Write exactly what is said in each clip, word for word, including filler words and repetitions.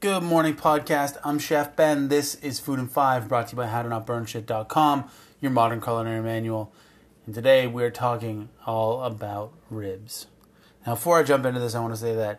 Good morning, podcast. I'm Chef Ben. This is Food in Five, brought to you by how to not burn shit dot com, your modern culinary manual. And today we're talking all about ribs. Now, before I jump into this, I want to say that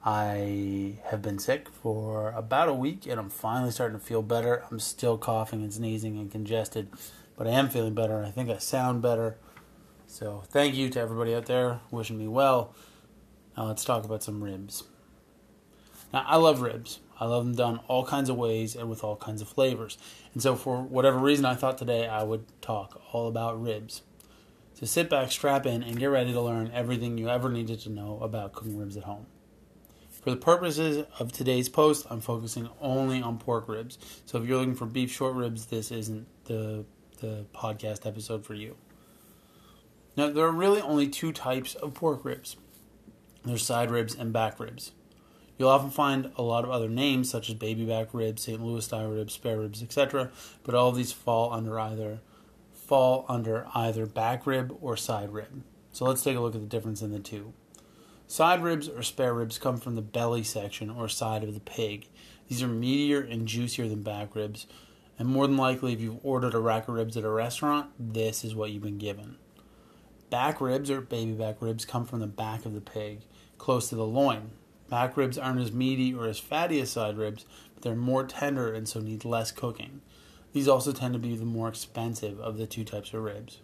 I have been sick for about a week, and I'm finally starting to feel better. I'm still coughing and sneezing and congested, but I am feeling better, and I think I sound better. So thank you to everybody out there wishing me well. Now let's talk about some ribs. Now, I love ribs. I love them done all kinds of ways and with all kinds of flavors. And so for whatever reason, I thought today I would talk all about ribs. So sit back, strap in, and get ready to learn everything you ever needed to know about cooking ribs at home. For the purposes of today's post, I'm focusing only on pork ribs. So if you're looking for beef short ribs, this isn't the, the podcast episode for you. Now, there are really only two types of pork ribs. There's side ribs and back ribs. You'll often find a lot of other names, such as baby back ribs, Saint Louis style ribs, spare ribs, et cetera. But all of these fall under either fall under either back rib or side rib. So let's take a look at the difference in the two. Side ribs or spare ribs come from the belly section or side of the pig. These are meatier and juicier than back ribs, and more than likely, if you've ordered a rack of ribs at a restaurant, this is what you've been given. Back ribs or baby back ribs come from the back of the pig, close to the loin. Back ribs aren't as meaty or as fatty as side ribs, but they're more tender and so need less cooking. These also tend to be the more expensive of the two types of ribs.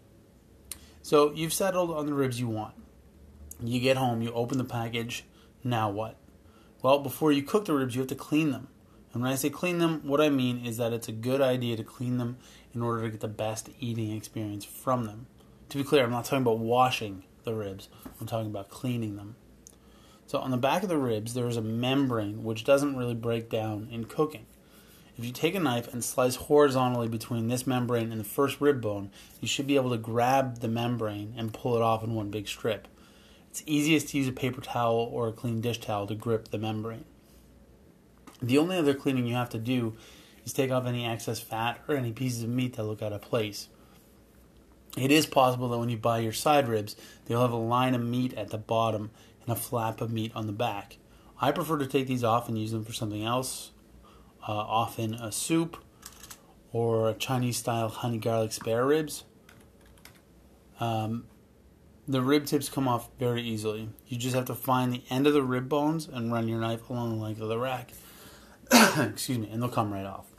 So you've settled on the ribs you want. You get home, you open the package, now what? Well, before you cook the ribs, you have to clean them. And when I say clean them, what I mean is that it's a good idea to clean them in order to get the best eating experience from them. To be clear, I'm not talking about washing the ribs. I'm talking about cleaning them. So on the back of the ribs, there is a membrane which doesn't really break down in cooking. If you take a knife and slice horizontally between this membrane and the first rib bone, you should be able to grab the membrane and pull it off in one big strip. It's easiest to use a paper towel or a clean dish towel to grip the membrane. The only other cleaning you have to do is take off any excess fat or any pieces of meat that look out of place. It is possible that when you buy your side ribs, they'll have a line of meat at the bottom and a flap of meat on the back. I prefer to take these off and use them for something else, uh, often a soup or a Chinese-style honey garlic spare ribs. Um, the rib tips come off very easily. You just have to find the end of the rib bones and run your knife along the length of the rack. Excuse me, and they'll come right off.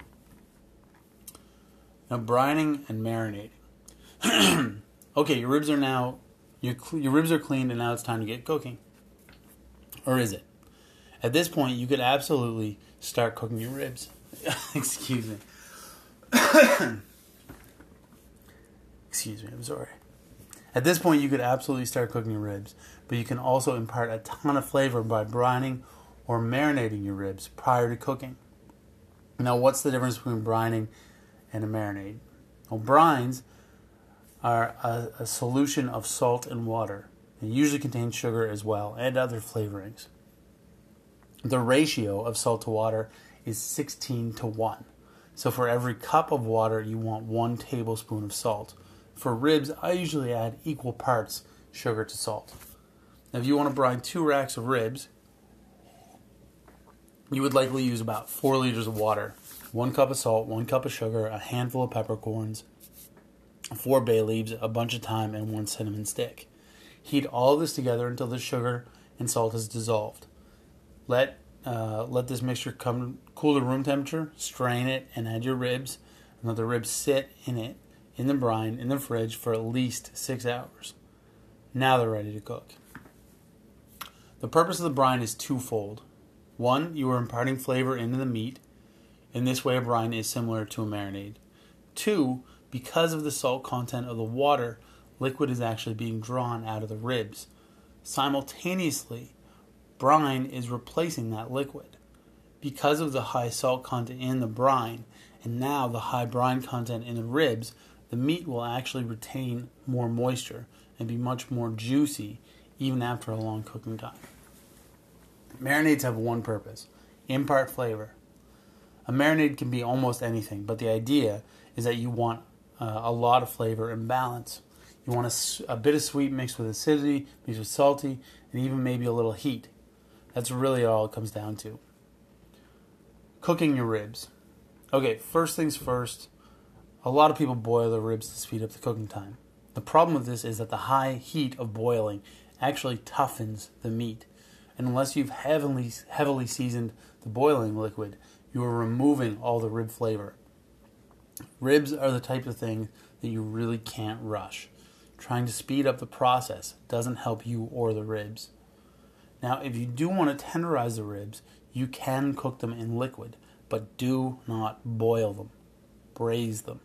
Now, brining and marinating. Okay, your ribs are now your your ribs are cleaned, and now it's time to get cooking. Or is it? At this point, you could absolutely start cooking your ribs. Excuse me. Excuse me, I'm sorry. At this point, you could absolutely start cooking your ribs, but you can also impart a ton of flavor by brining or marinating your ribs prior to cooking. Now, what's the difference between brining and a marinade? Well, brines are a, a solution of salt and water. It usually contains sugar as well and other flavorings. The ratio of salt to water is sixteen to one. So for every cup of water, you want one tablespoon of salt. For ribs, I usually add equal parts sugar to salt. Now, if you want to brine two racks of ribs, you would likely use about four liters of water, one cup of salt, one cup of sugar, a handful of peppercorns, four bay leaves, a bunch of thyme, and one cinnamon stick. Heat all of this together until the sugar and salt is dissolved. Let uh, let this mixture come cool to room temperature. Strain it and add your ribs, and let the ribs sit in it in the brine in the fridge for at least six hours. Now they're ready to cook. The purpose of the brine is twofold. One, you are imparting flavor into the meat. In this way, a brine is similar to a marinade. Two, because of the salt content of the water, liquid is actually being drawn out of the ribs. Simultaneously, brine is replacing that liquid. Because of the high salt content in the brine, and now the high brine content in the ribs, the meat will actually retain more moisture and be much more juicy even after a long cooking time. Marinades have one purpose: impart flavor. A marinade can be almost anything, but the idea is that you want uh, a lot of flavor and balance. You want a, a bit of sweet mixed with acidity, mixed with salty, and even maybe a little heat. That's really all it comes down to. Cooking your ribs. Okay, first things first, a lot of people boil their ribs to speed up the cooking time. The problem with this is that the high heat of boiling actually toughens the meat. And unless you've heavily, heavily seasoned the boiling liquid, you are removing all the rib flavor. Ribs are the type of thing that you really can't rush. Trying to speed up the process doesn't help you or the ribs. Now, if you do want to tenderize the ribs, you can cook them in liquid, but do not boil them. Braise them.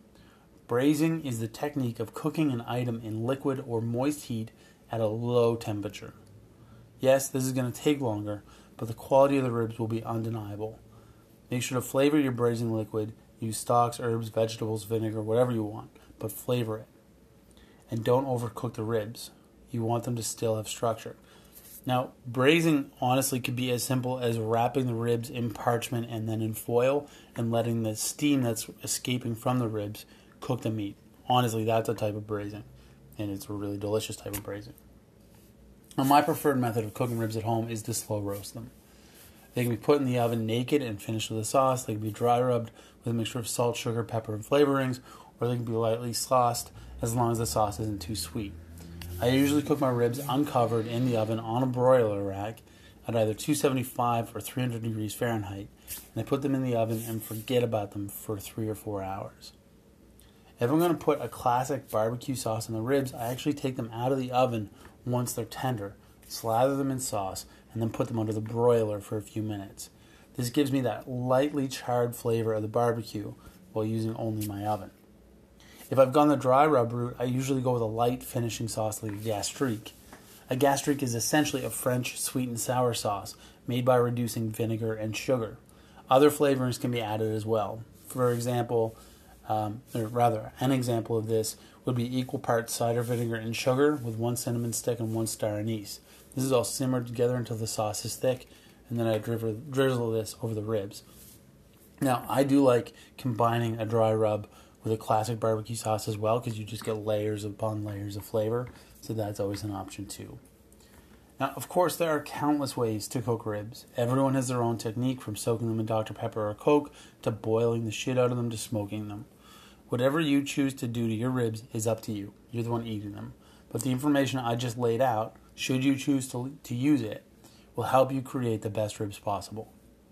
Braising is the technique of cooking an item in liquid or moist heat at a low temperature. Yes, this is going to take longer, but the quality of the ribs will be undeniable. Make sure to flavor your braising liquid. Use stocks, herbs, vegetables, vinegar, whatever you want, but flavor it. And don't overcook the ribs. You want them to still have structure. Now, braising honestly could be as simple as wrapping the ribs in parchment and then in foil and letting the steam that's escaping from the ribs cook the meat. Honestly, that's a type of braising, and it's a really delicious type of braising. Now, my preferred method of cooking ribs at home is to slow roast them. They can be put in the oven naked and finished with a sauce. They can be dry rubbed with a mixture of salt, sugar, pepper, and flavorings, or they can be lightly sauced as long as the sauce isn't too sweet. I usually cook my ribs uncovered in the oven on a broiler rack at either two seventy-five or three hundred degrees Fahrenheit, and I put them in the oven and forget about them for three or four hours. If I'm going to put a classic barbecue sauce on the ribs, I actually take them out of the oven once they're tender, slather them in sauce, and then put them under the broiler for a few minutes. This gives me that lightly charred flavor of the barbecue while using only my oven. If I've gone the dry rub route, I usually go with a light finishing sauce like a gastrique. A gastrique is essentially a French sweet and sour sauce made by reducing vinegar and sugar. Other flavorings can be added as well. For example, um, or rather, an example of this would be equal parts cider vinegar and sugar with one cinnamon stick and one star anise. This is all simmered together until the sauce is thick, and then I drizzle, drizzle this over the ribs. Now, I do like combining a dry rub with a classic barbecue sauce as well, because you just get layers upon layers of flavor, so that's always an option too. Now, of course, there are countless ways to cook ribs. Everyone has their own technique, from soaking them in Doctor Pepper or Coke, to boiling the shit out of them, to smoking them. Whatever you choose to do to your ribs is up to you. You're the one eating them. But the information I just laid out, should you choose to, to use it, will help you create the best ribs possible.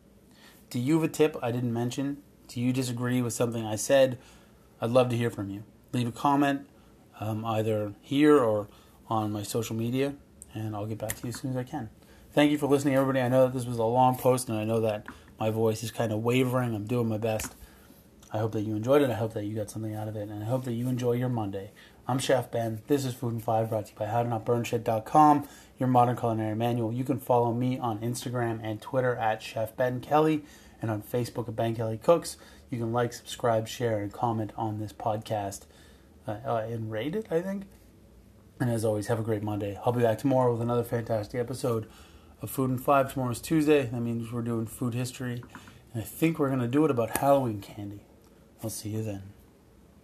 Do you have a tip I didn't mention? Do you disagree with something I said? I'd love to hear from you. Leave a comment um, either here or on my social media, and I'll get back to you as soon as I can. Thank you for listening, everybody. I know that this was a long post, and I know that my voice is kind of wavering. I'm doing my best. I hope that you enjoyed it. I hope that you got something out of it, and I hope that you enjoy your Monday. I'm Chef Ben. This is Food in Five, brought to you by how to not burn shit dot com, your modern culinary manual. You can follow me on Instagram and Twitter at Chef Ben Kelly, and on Facebook at Ben Kelly Cooks. You can like, subscribe, share, and comment on this podcast uh, uh, and rate it, I think. And as always, have a great Monday. I'll be back tomorrow with another fantastic episode of Food in Five. Tomorrow's Tuesday. That means we're doing food history. And I think we're going to do it about Halloween candy. I'll see you then.